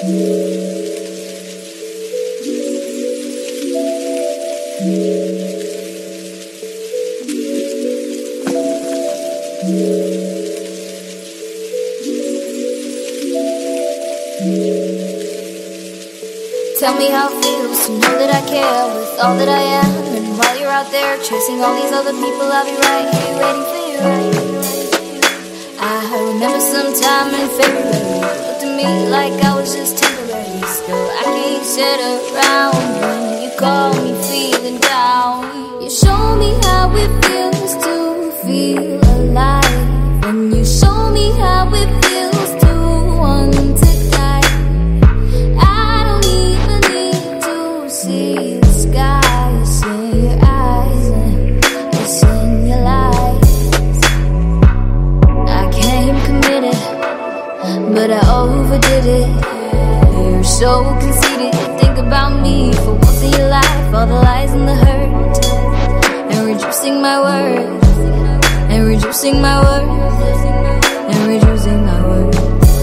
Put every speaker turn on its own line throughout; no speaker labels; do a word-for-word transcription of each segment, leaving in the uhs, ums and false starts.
Tell me how it feels to know that I care with all that I am. And while you're out there chasing all these other people, I'll be right here waiting for you, right here, right here. I remember sometime in February, you looked at me like I was just temporary. Still, I can't sit around when you call me feeling down. You show me how it feels to feel alive, and you show me how it feels to want to die. I don't even need to see the sky. It's in your eyes and it's in your lies. I came committed, but I overdid it. You're so conceited. Think about me for once in your life. All the lies and the hurt, and reducing my worth, and reducing my worth, and reducing my worth.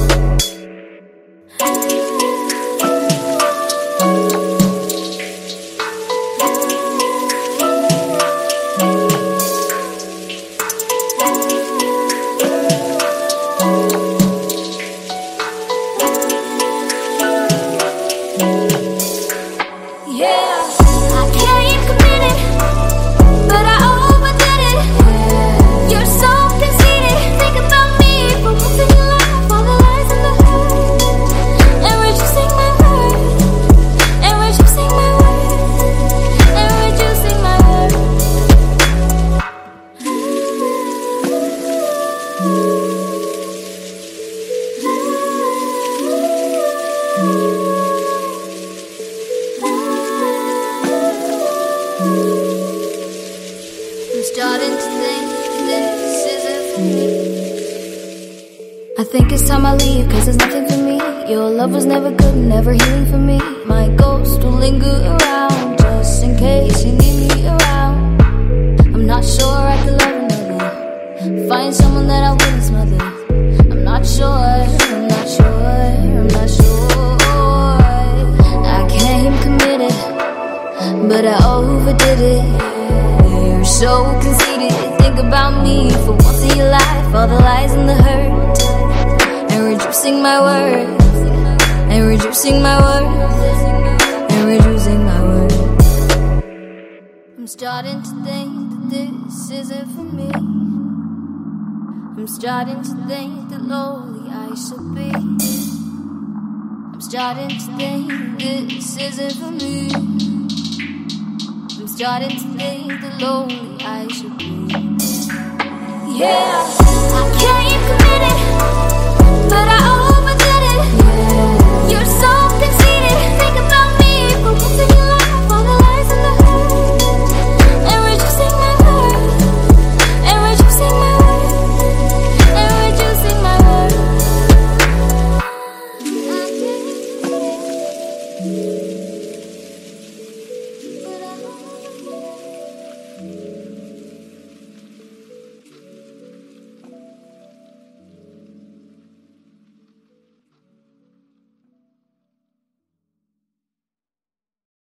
I think it's time I leave, cause it's nothing for me. Your love was never good, never healing for me. My ghost will linger around, just in case you need me around. I'm not sure I could love another, find someone that I wouldn't smother. I'm not sure, I'm not sure, I'm not sure. I came committed, but I overdid it. You're so conceited. Think about me for once in your life. All the lies and the hurt, and reducing my worth, and reducing my worth, and reducing my worth. I'm starting to think that this isn't for me. I'm starting to think that lonely I should be. I'm starting to think this isn't for me. I'm starting to think that lonely I should be. Yeah, I can't